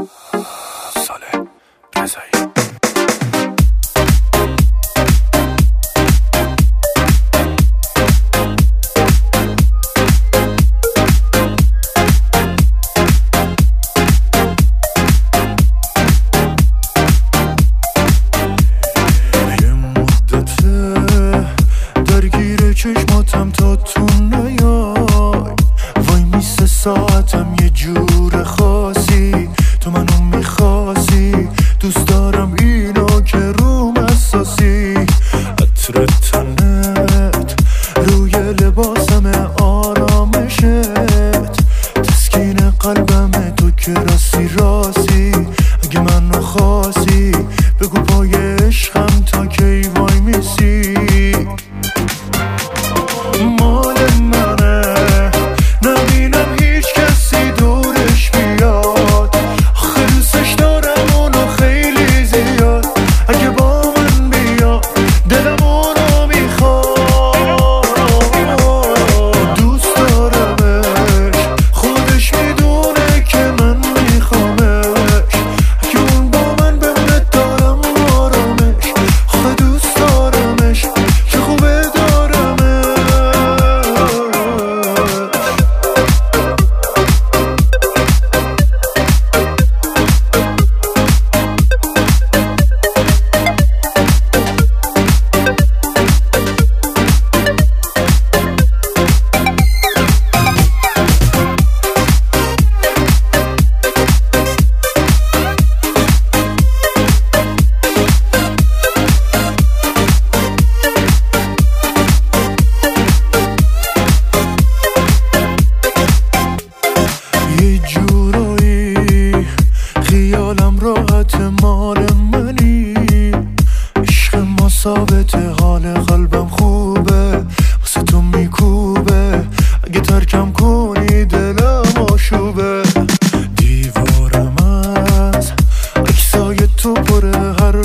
ساله رضایی. چشماتم تا تو نیای وای میسه ساعتم یه جور خاصی تو منو میخواستی دوست دارم اینو که روم اساسی عطر تنت روی لباسم آرامشت تسکین قلبم تو که راستی راستی اگه منو خواستی بگو پای عشقم تا کی وای میسی مال منه نبینم هیچ کسی دورش بیاد آخه دوستش دارم اونو خیلی زیاد اگه با من بیاد دلم اونو میخواد دوست دارمش خودش میدونه که من میخوامش اگه اون با من بمونه دارم آرامش آخه دوست دارمش که خوبه خیالم راحت مال منی عشق ما ثابته حال قلبم خوبه واسه تو میکوبه اگه ترکم کنی دلم آشوبه دیوارم از عکسای تو پره هر